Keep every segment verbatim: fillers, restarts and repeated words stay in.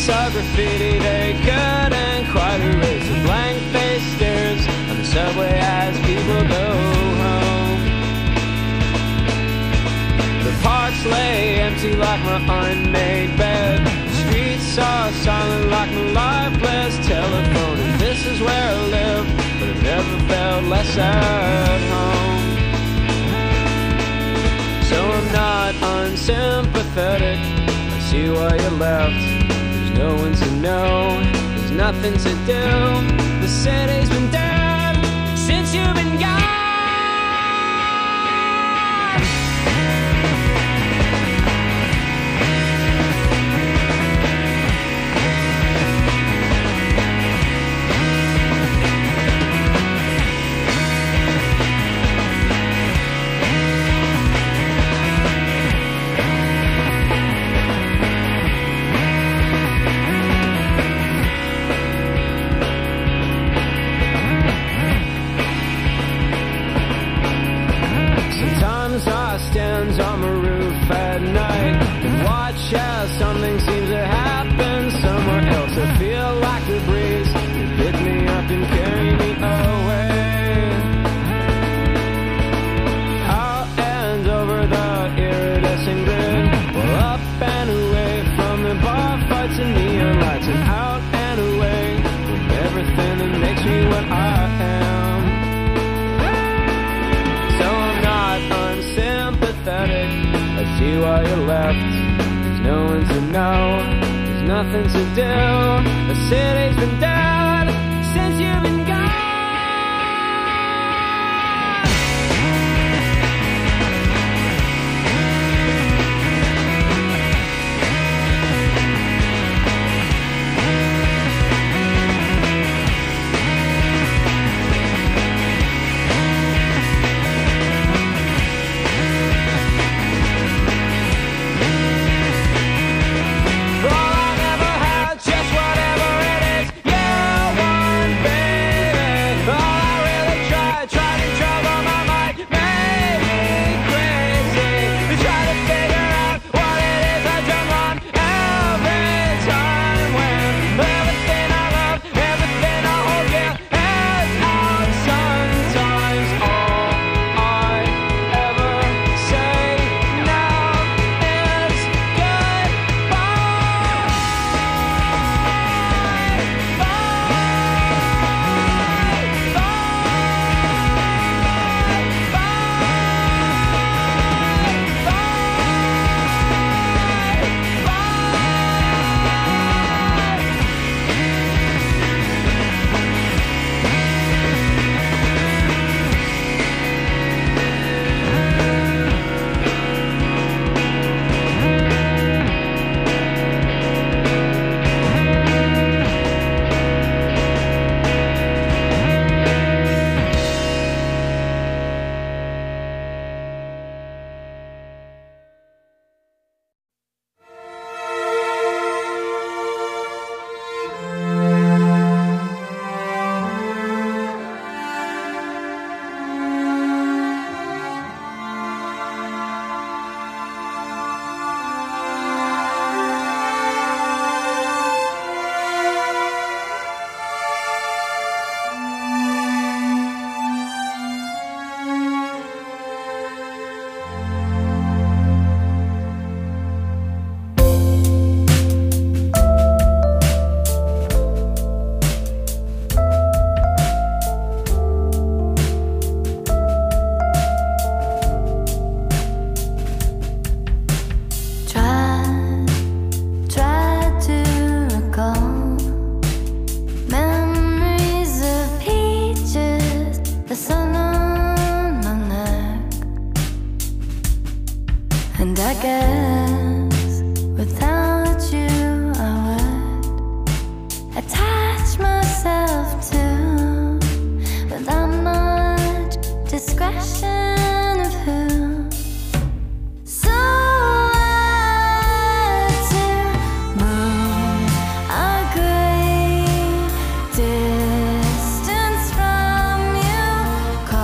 saw graffiti, they couldn't quite erase the blank-faced stares on the subway as people go home. The parks lay empty like my unmade bed. The streets are silent like my lifeless telephone. And this is where I live, but I've never felt less at home. So I'm not unsympathetic, I see why you left. There's no one to know, there's nothing to do. The city's been dead since you've been gone. On my roof at night and watch as something seems to happen somewhere else. I feel like the breeze can pick me up and carry me away, out and over the iridescent grid, well, up and away from the bar fights and neon lights, and out and away from everything that makes me what I am. So I'm not unsympathetic, I see why you left. There's no one to know, there's nothing to do. The city's been dead since you've been gone.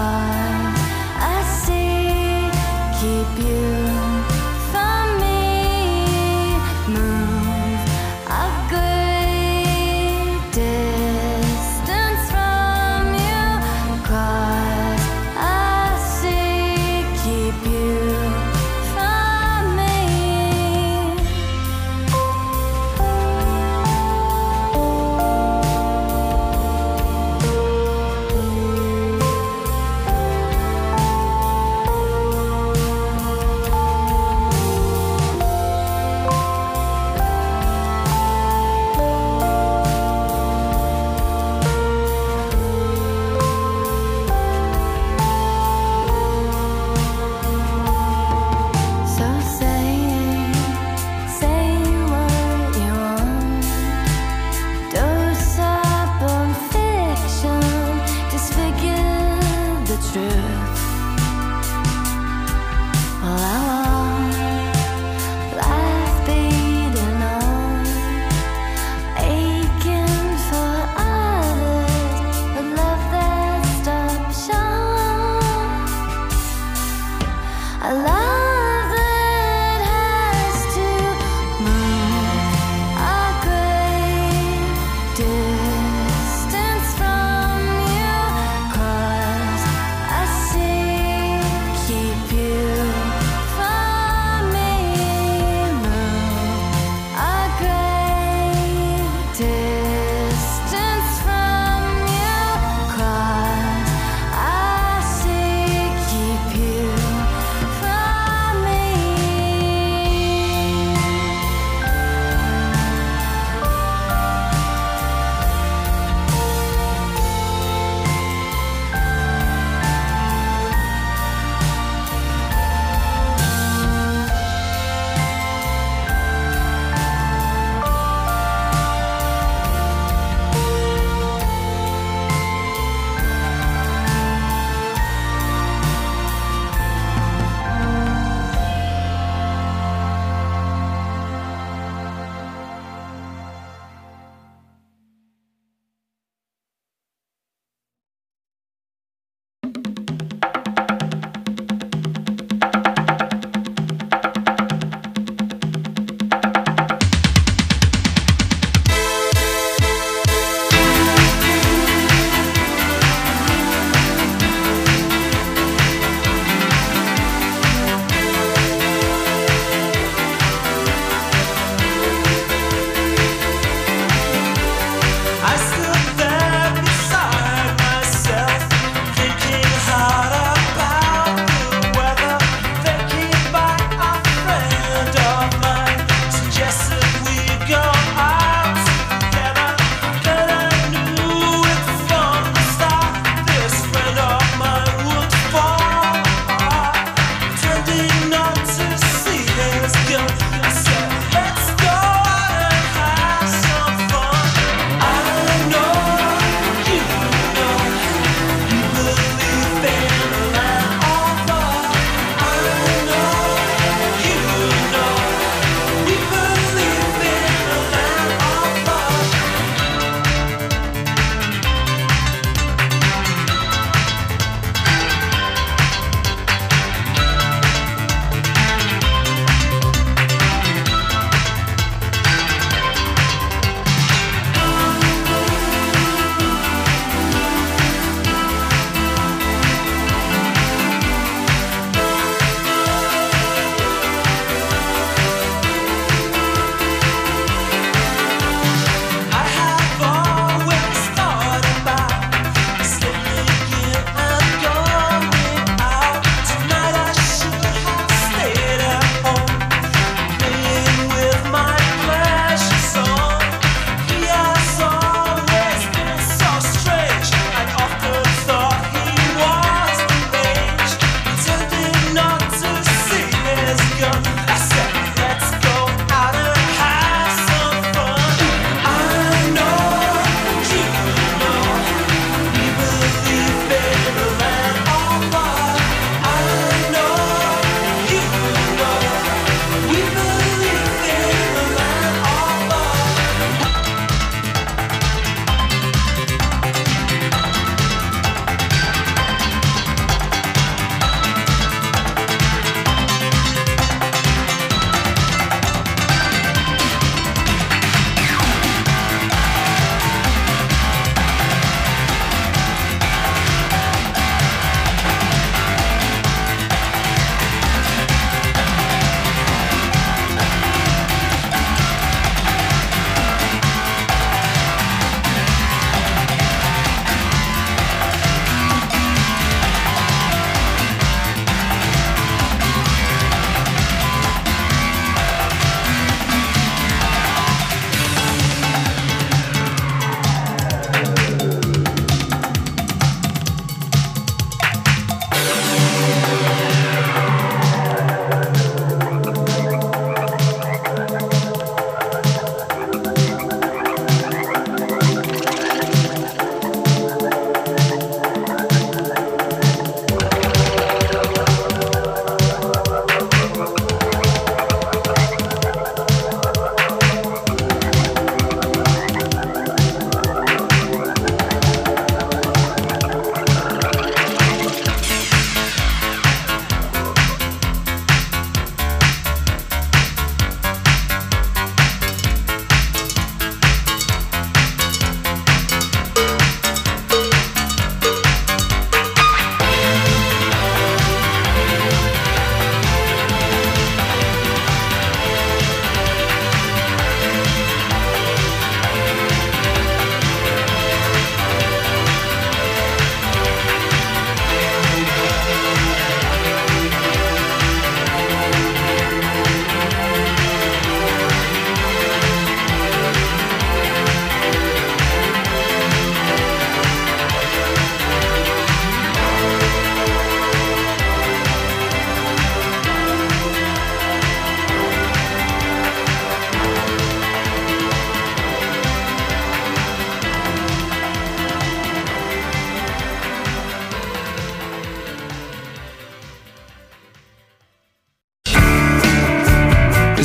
Keep you from me.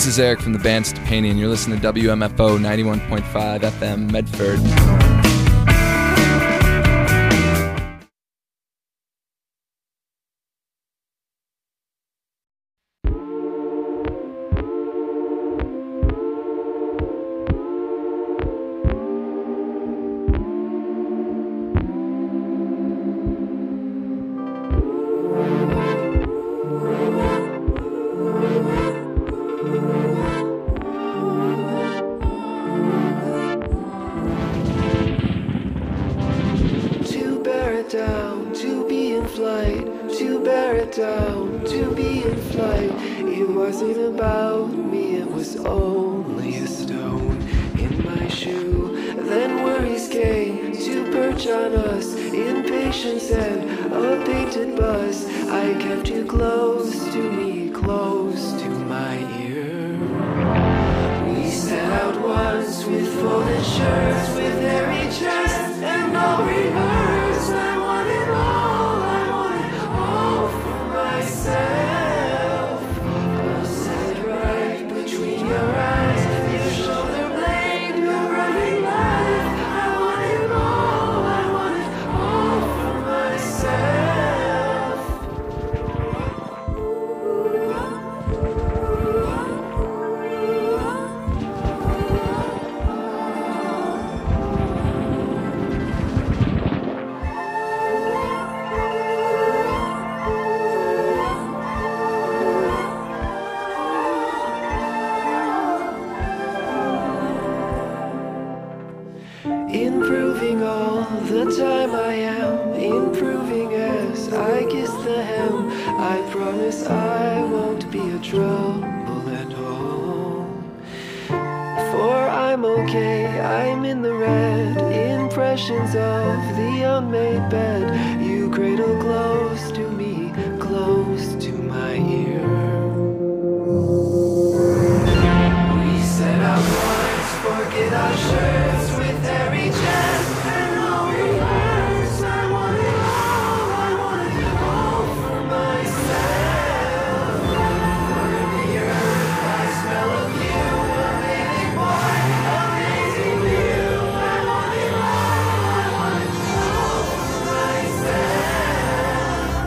This is Eric from the band Stepani, and you're listening to W M F O ninety-one point five F M Medford. Improving all the time I am, improving as I kiss the hem. I promise I won't be a trouble at all. For I'm okay, I'm in the red. Impressions of the unmade bed. You cradle close to me, close to my ear. We set out once, forget our shirts with hairy chests and no reverse. I want it all, I want it all for myself. Burn the earth, I smell of you, amazing boy, amazing view. I want it all, I want it all for myself.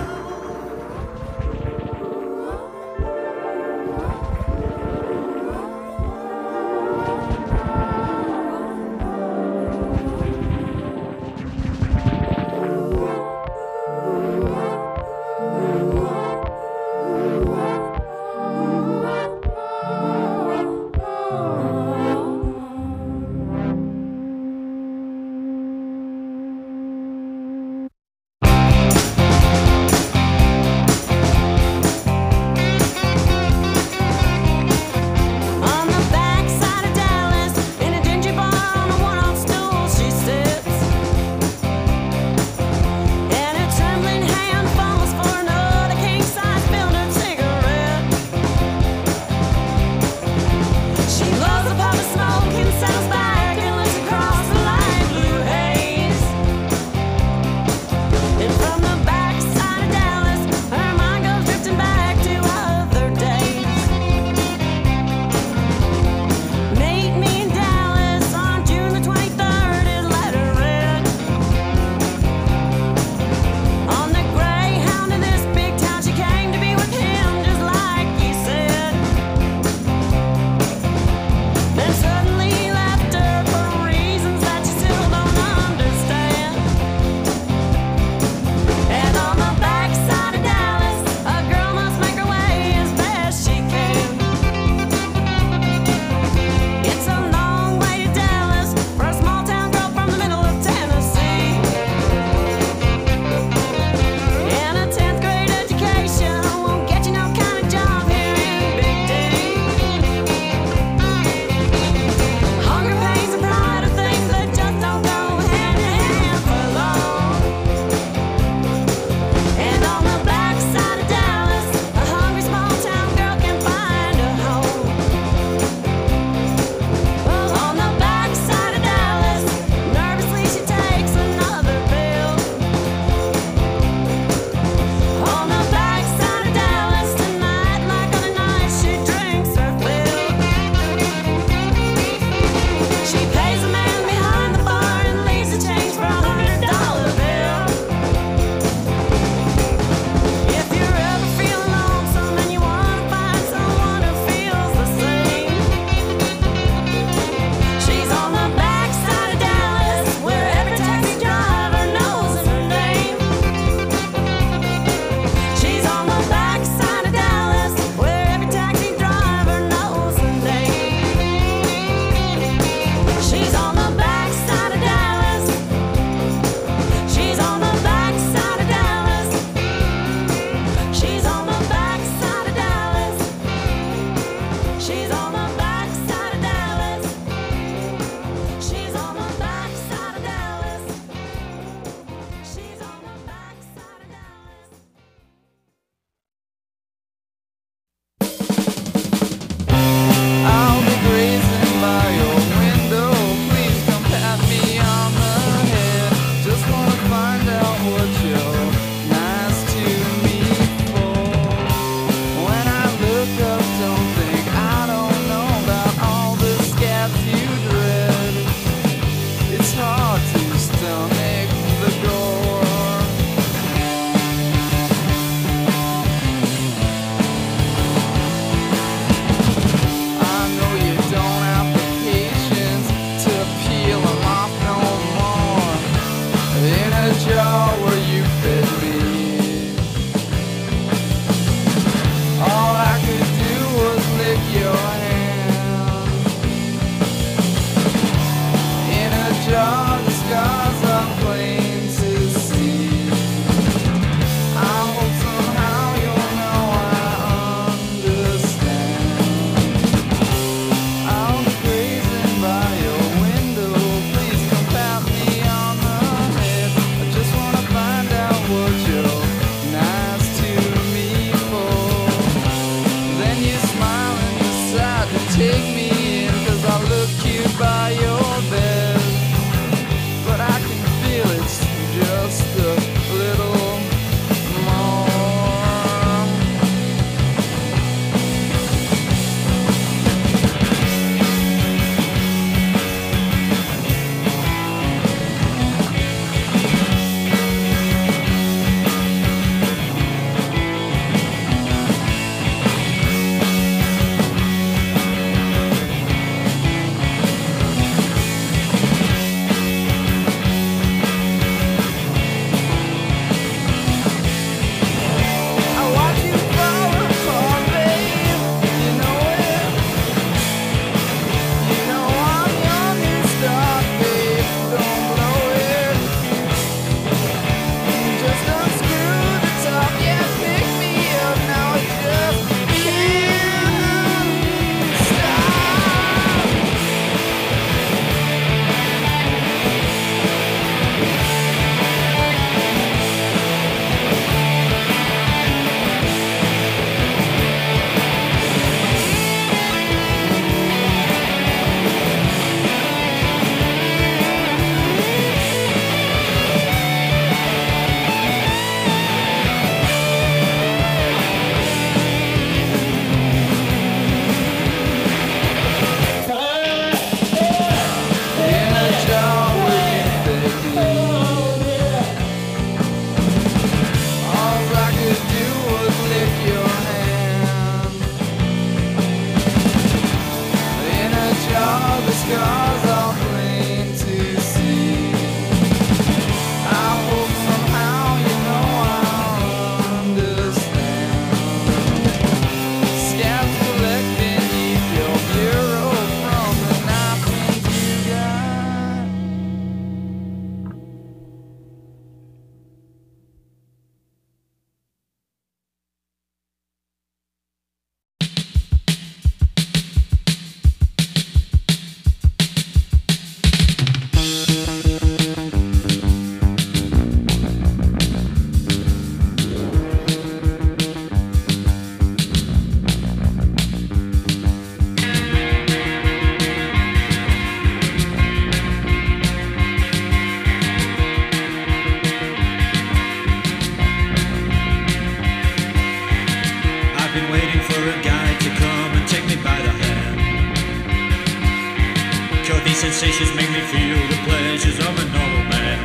sensations make me feel the pleasures of a normal man.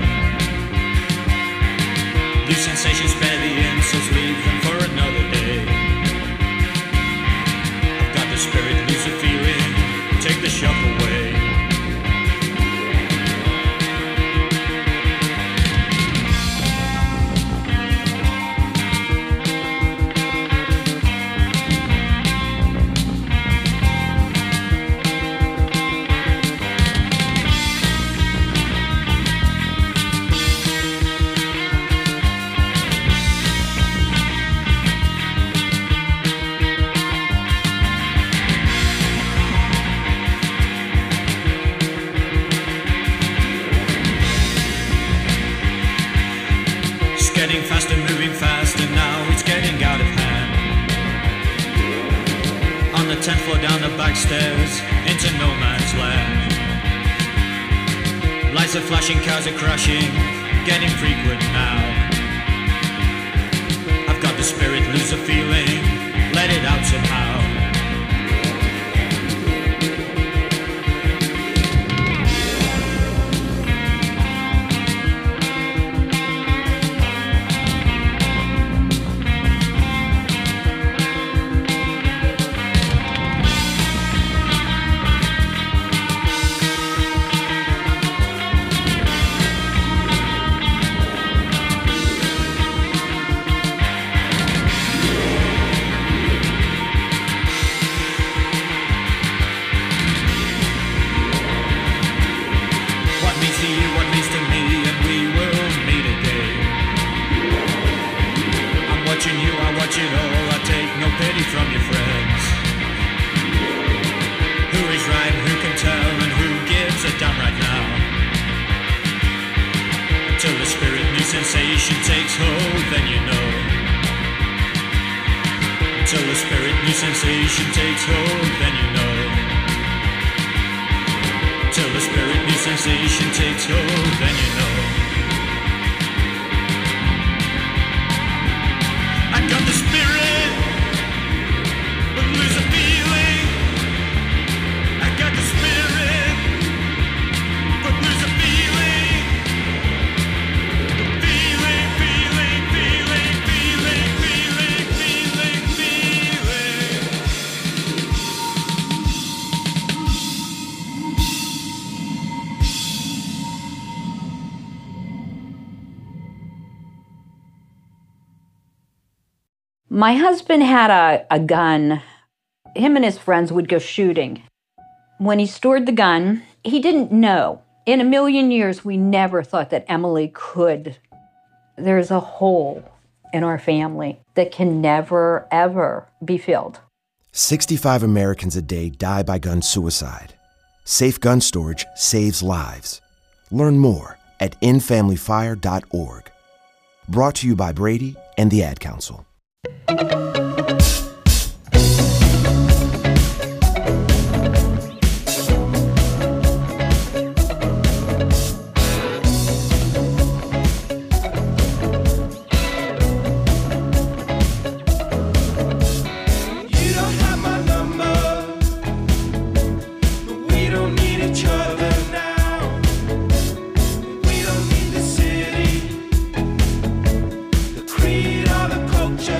These sensations spare the insults, leave them for another day. I've got the spirit, lose the feeling, take the shock away. Getting faster, moving faster, now it's getting out of hand. On the tenth floor, down the back stairs, into no man's land. Lights are flashing, cars are crashing, getting frequent now. I've got the spirit, lose the feeling, let it out somehow. Sensation takes hold, then you know. Until the spirit, new sensation takes hold, then you know. Until the spirit, new sensation takes hold, then you know. I got the spirit, but lose a feeling. I got the spirit, but lose a feeling. My husband had a, a gun. Him and his friends would go shooting. When he stored the gun, he didn't know. In a million years, we never thought that Emily could. There's a hole in our family that can never, ever be filled. sixty-five Americans a day die by gun suicide. Safe gun storage saves lives. Learn more at in family fire dot org. Brought to you by Brady and the Ad Council. Culture.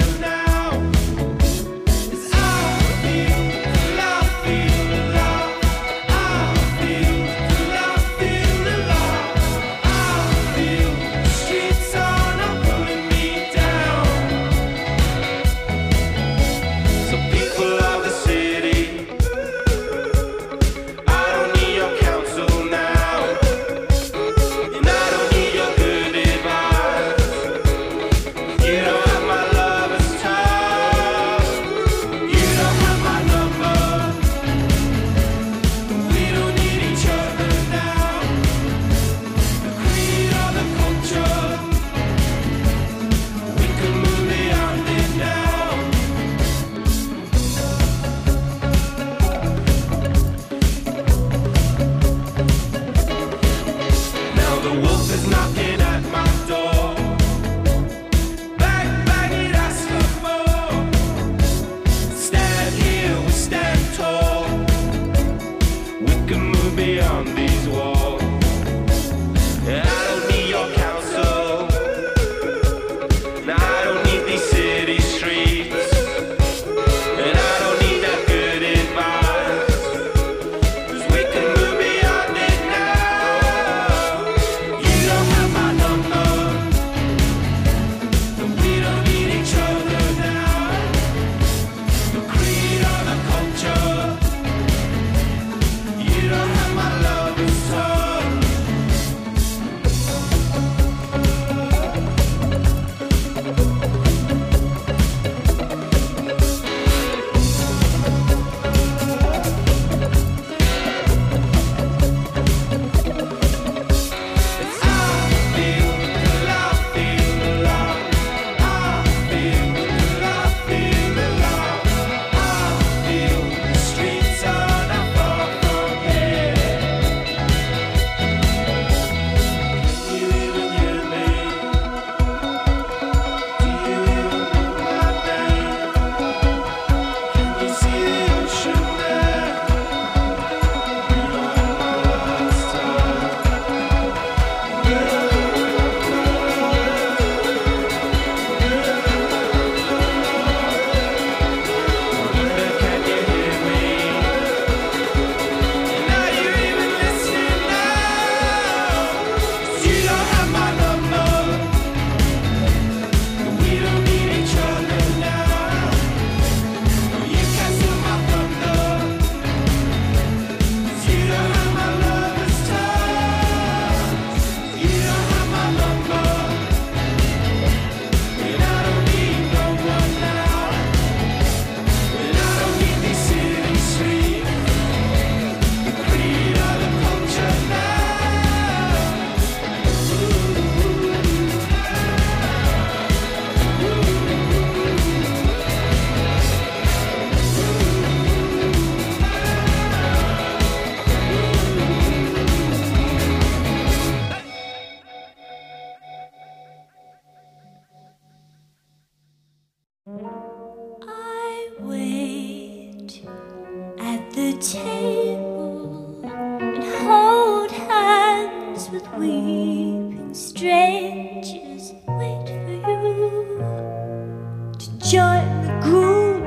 the table and hold hands with weeping strangers. Wait for you to join the group.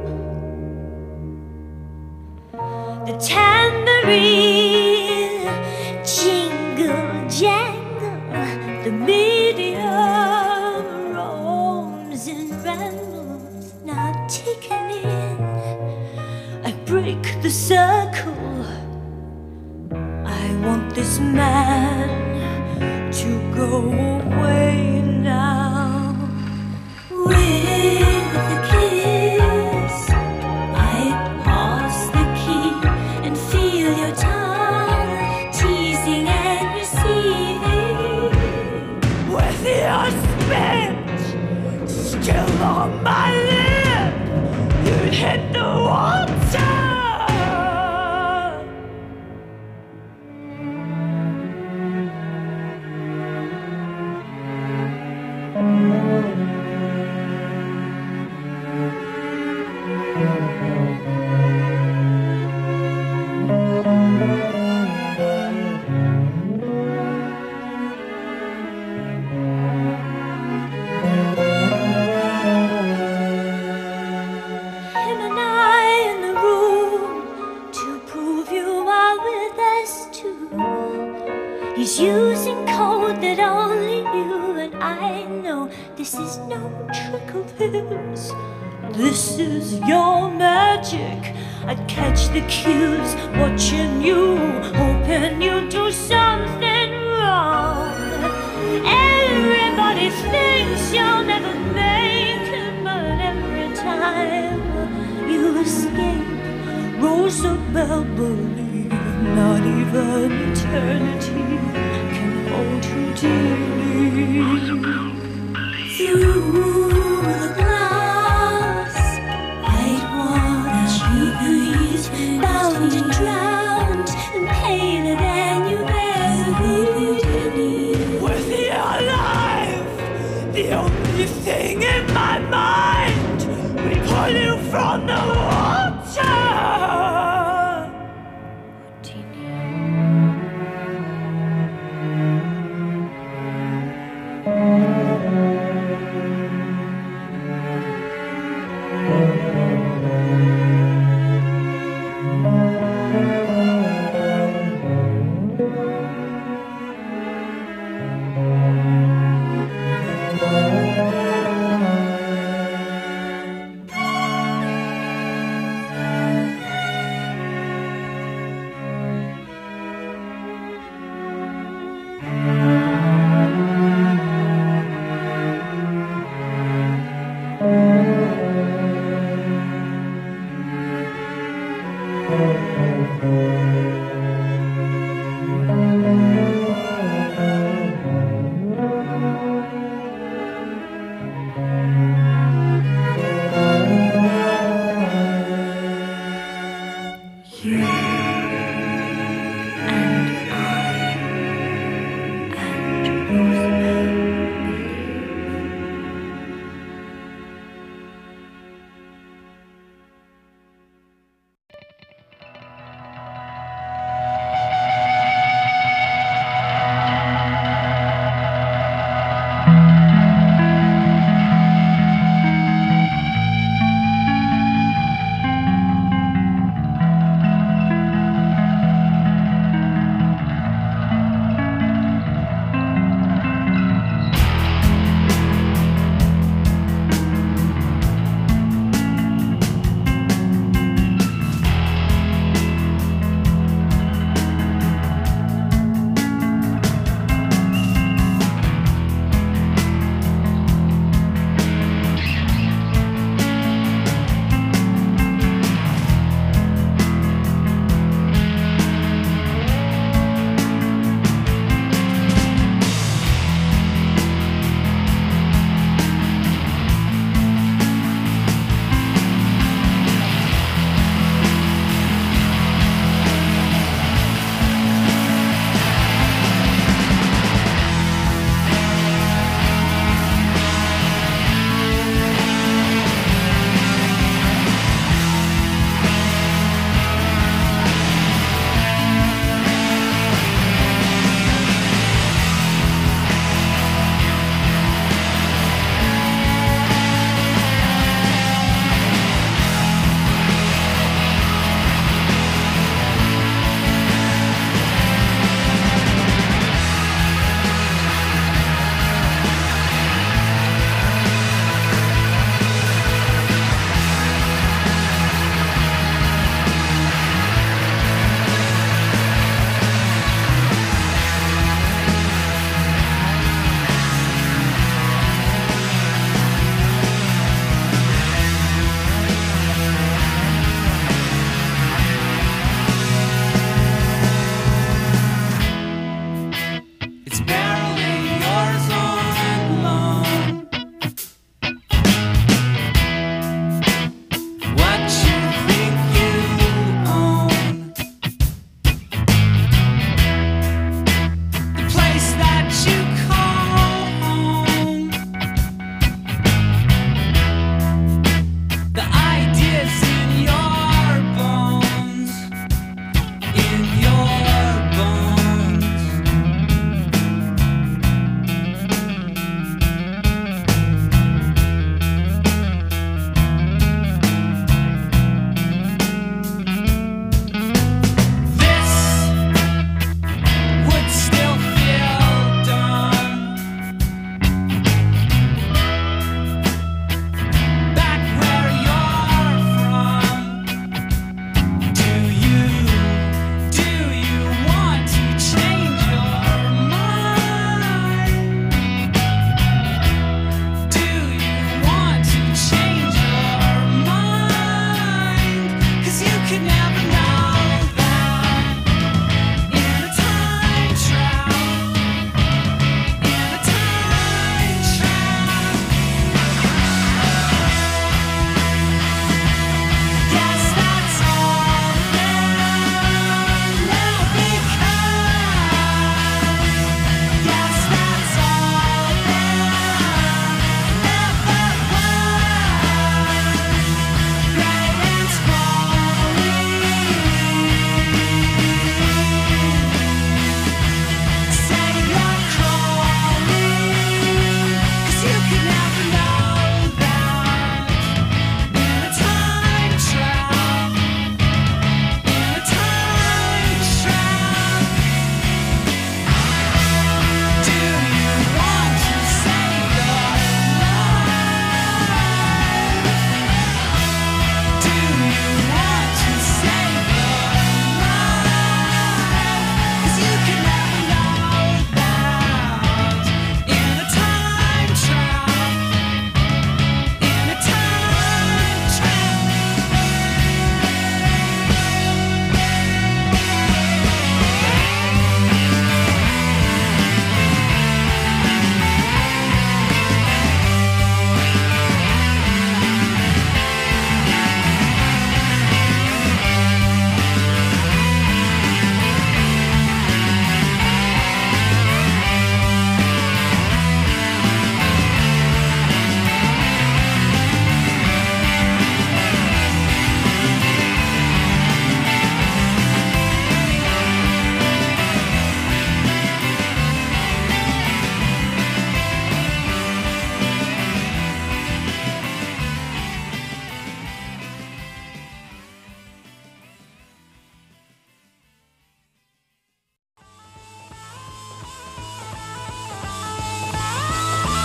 The tambourine jingle jangle, the medium roams and rambles, not taken in. I break the circle. I want this man to go away now. With a kiss, I pass the key and feel your tongue teasing and receiving. With your spit still on my lip, you hit the water. Him and I in the room to prove you are with us too. He's using code that only you and I know. This is no trick of his. This is your magic. I catch the cues, watching you, hoping you do something wrong. Everybody thinks you'll never make it, but every time you escape, Rosabelle, believe not even eternity can hold you dearly. Through the glass, I'd watch you breathe, bound and drowned and paler than you ever been. With your life, the only thing in my mind, we pull you from the water.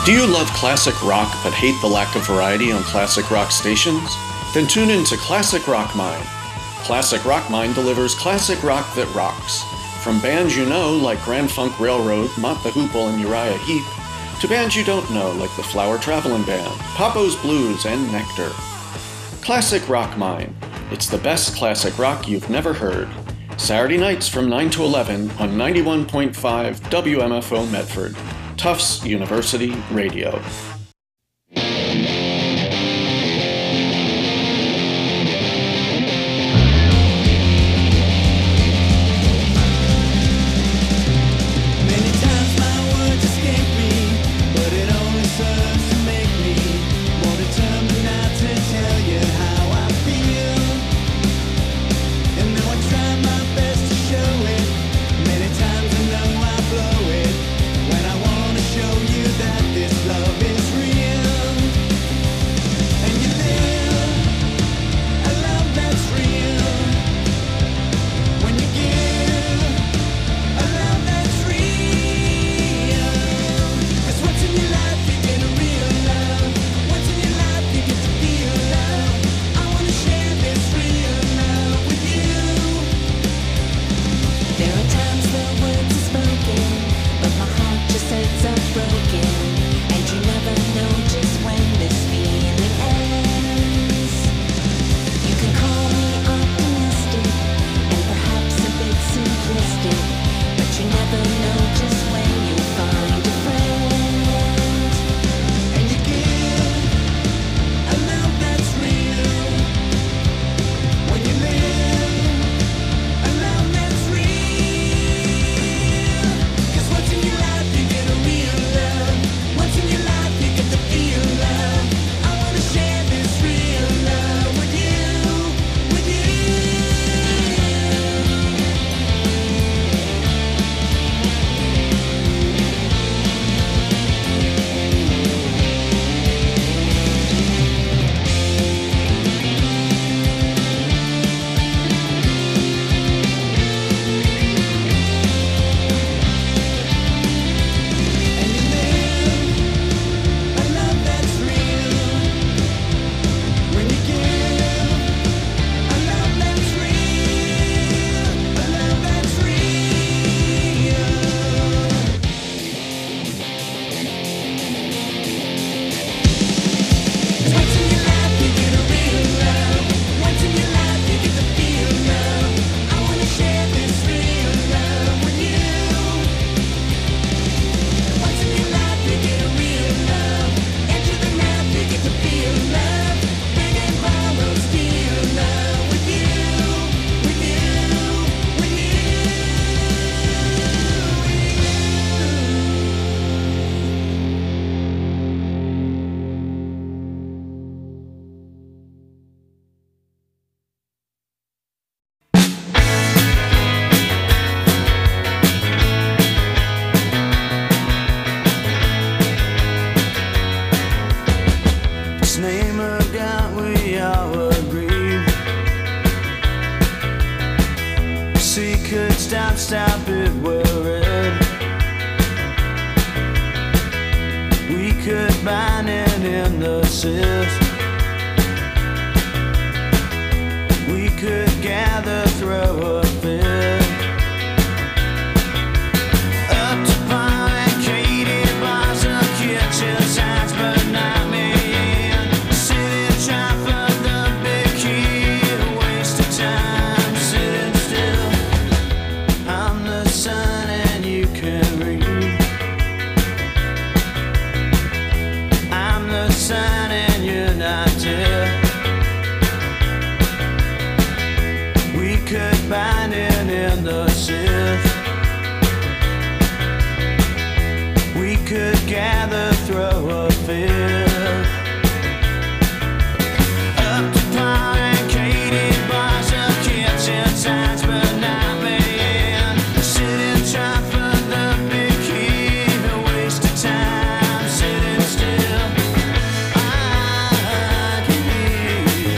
Do you love classic rock but hate the lack of variety on classic rock stations? Then tune in to Classic Rock Mine. Classic Rock Mine delivers classic rock that rocks. From bands you know like Grand Funk Railroad, Mott the Hoople, and Uriah Heep, to bands you don't know like the Flower Travelin' Band, Papo's Blues, and Nectar. Classic Rock Mine. It's the best classic rock you've never heard. Saturday nights from nine to eleven on ninety-one point five W M F O Medford. Tufts University Radio.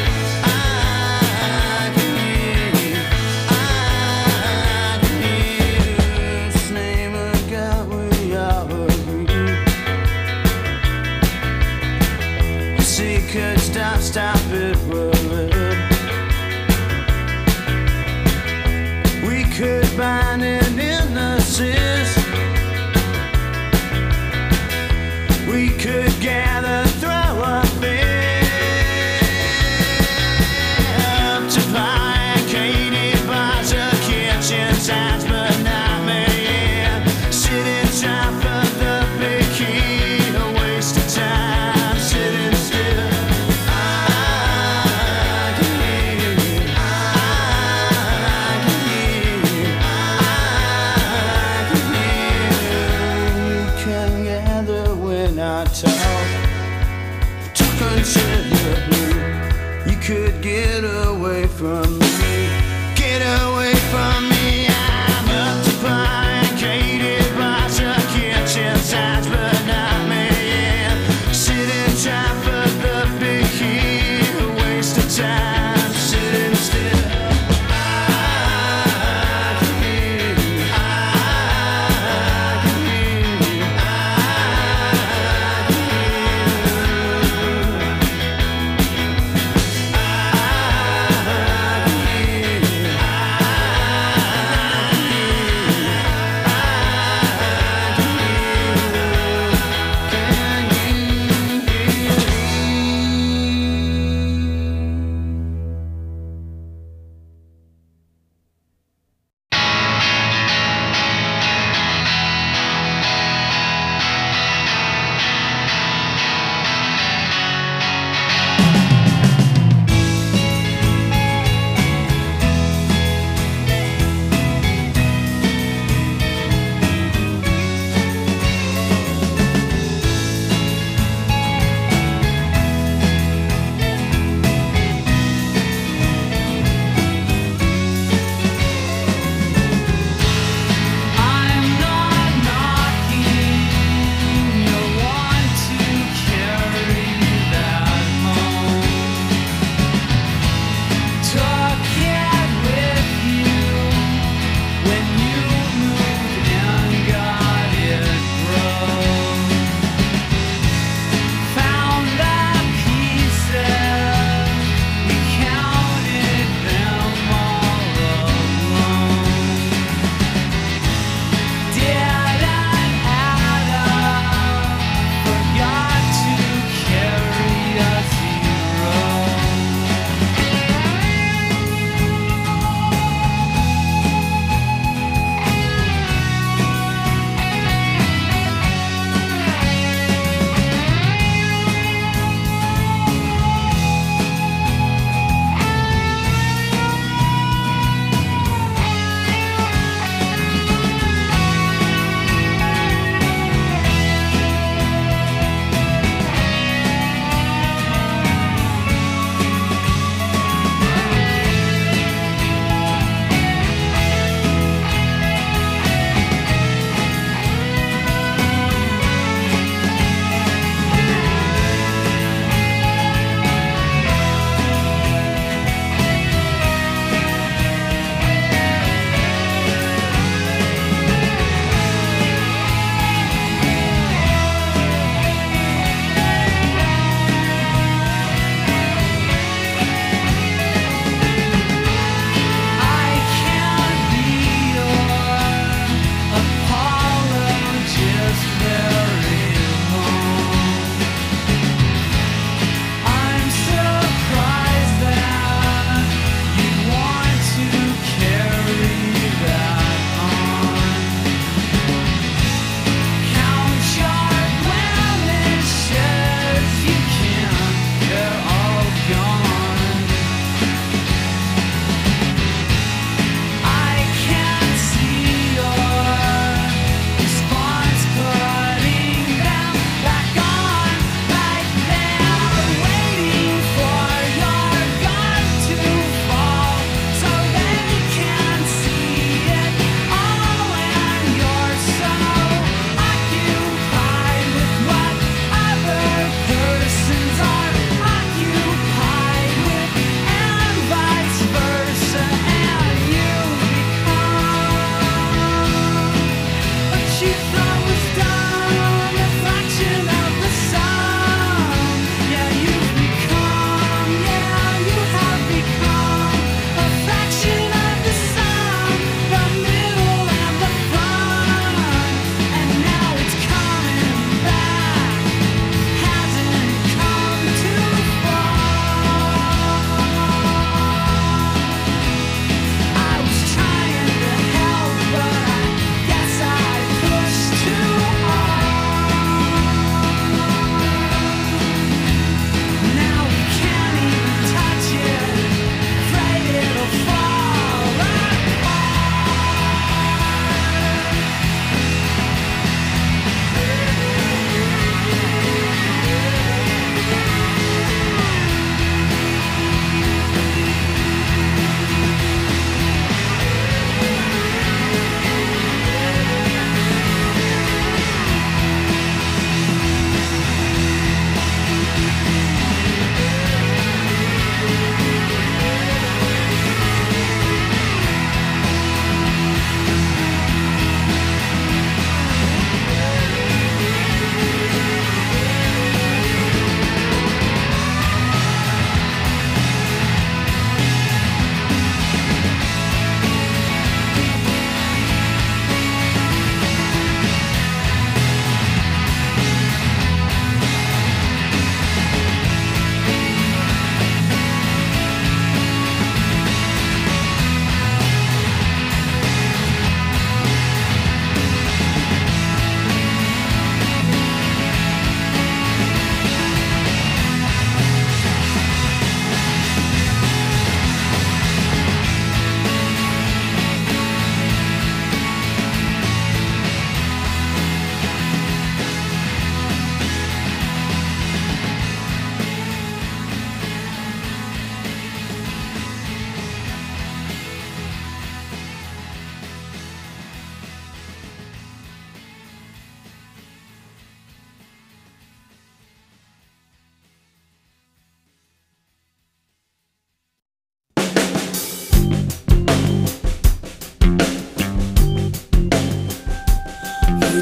I finding innocence. We could gather, throw a fit to buy Katie buys a kitchen signs, but not me. Sitting top of the bikini, a waste of time sitting still. I can hear you, I can hear you, I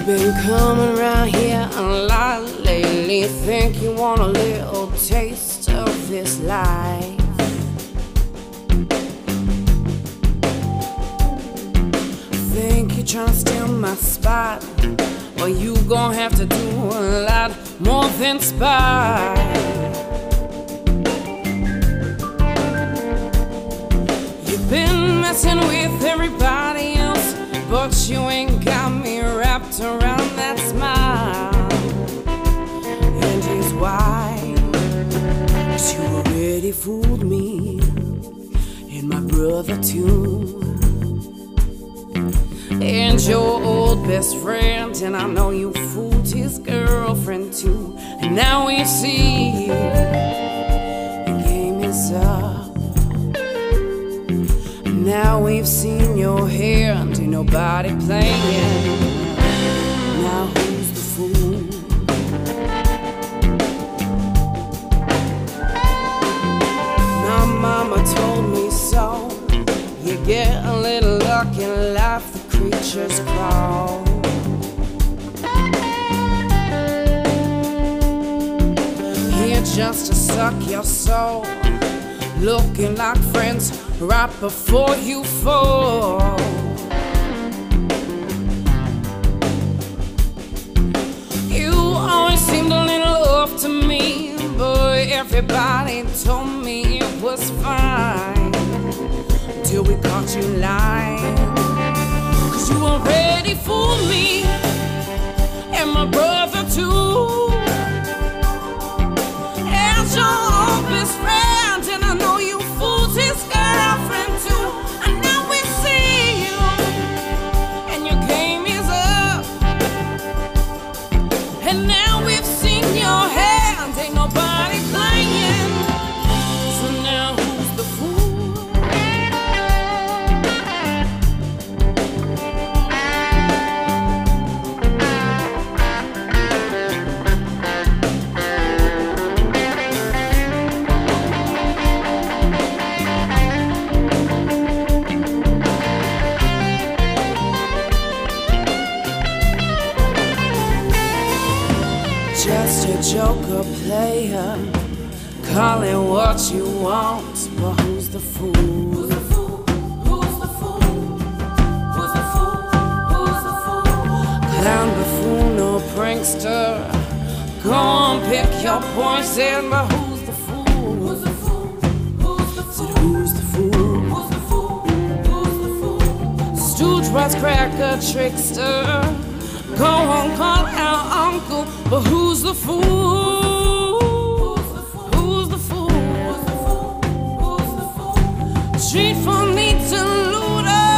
Been coming around here a lot lately. Think you want a little taste of this life. Think you're trying to steal my spot. Well, you gon' have to do a lot more than spy. You've been messing with everybody else, but you ain't got me wrapped around that smile. And here's why. 'Cause you already fooled me and my brother too, and your old best friend, and I know you fooled his girlfriend too. And now we see the game is up. Now we've seen your hand, ain't nobody playing. Now who's the fool? My mama told me so. You get a little luck in life, the creatures crawl. Here just to suck your soul, looking like friends right before you fall. You always seemed a little off to me, but everybody told me it was fine till we caught you lying. 'Cause you already fooled me and my brother too, and your old best friend, and I know you fooled his girlfriend too. And now we see you and your game is up, and now we've seen your hand, ain't nobody playing. So now who's the fool? Just a joker player, call it what you want, but who's the fool? Who's the fool? Who's the fool? Who's the fool? Who's the fool? Clown, buffoon, or prankster, go on, pick your poison, but who's the fool? Who's the fool? Who's the fool? Said who's the fool? Who's the fool? Who's the fool? Stooge, cracker, trickster, go on, call our uncle, but who's the fool?